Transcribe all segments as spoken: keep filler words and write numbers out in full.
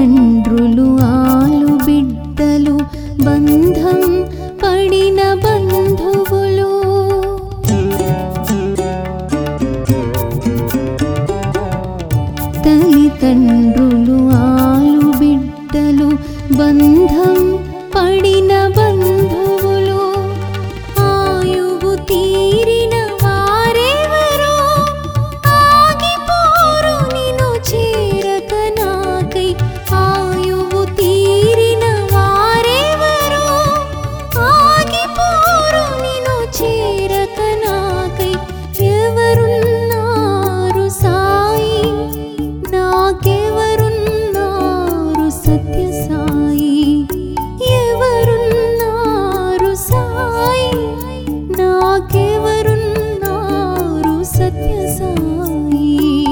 తల్లిదండ్రులు ఆలు బిడ్డలు బంధం పడిన బంధువులు తల్లిదండ్రులు ఆలు బిడ్డలు బంధం పడిన బంధువులు ఆయువు తీరిన వారెవరో ఆగిపోరు నిన్ను చేరక నాకై ఆయువు తీరిన వారెవరో ఆగిపోరు నిన్ను చేరక నాకై ఎవరున్నారు సాయి నాకెవరున్నారు సత్య సాయి ఎవరున్నారు సాయి నాకెవరున్నారు సత్య సాయి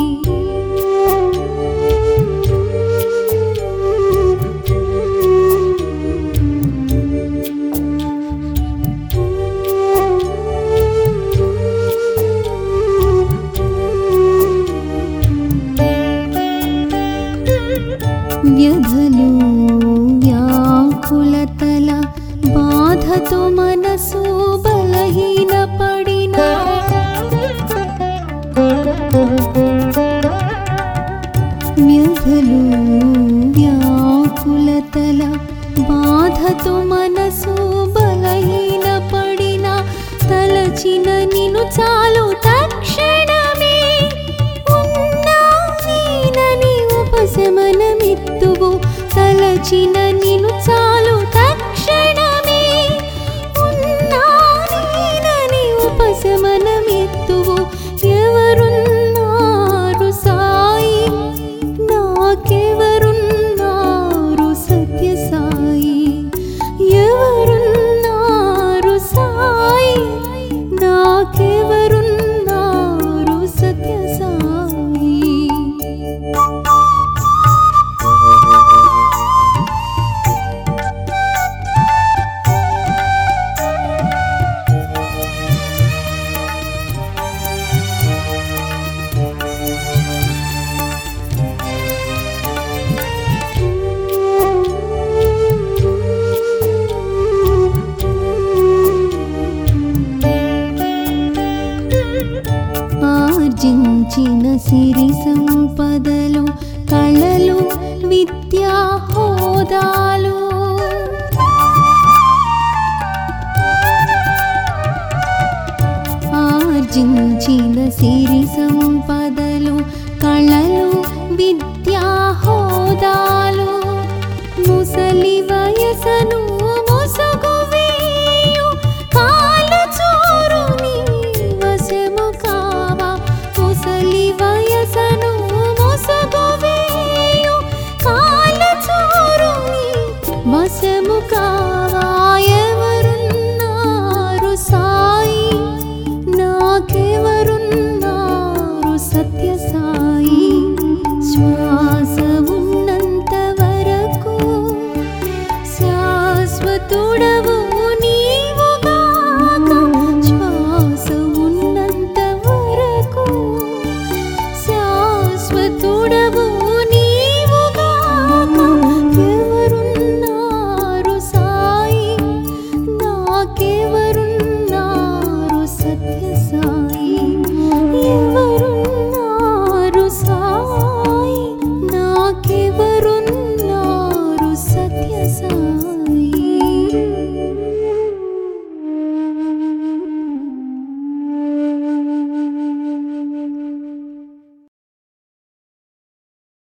వ్యధలు వ్యాకులతల బాధతో మనసు బలహీన పడిన వ్యధలు వ్యాకులతల బాధతో మనసు బలహీన పడిన తలచిన నిన్ను చాలు తక్షణమే ఉన్నా నేనని ఉపశమనమిత్తువు తలచిన నిన్ను చాలు తక్షణమే ఉన్నా నేనని ఉపశమనమిత్తువు ఎవరున్నారు సాయి నాకెవరున్నారు సత్య సాయి ఎవరున్నారు సాయి నాకెవరున్నారు సత్య సాయి ఆర్జించిన సిరి సంపదలు కళలు విద్యా హోదాలు ఆర్జించిన సిరి సంపదలు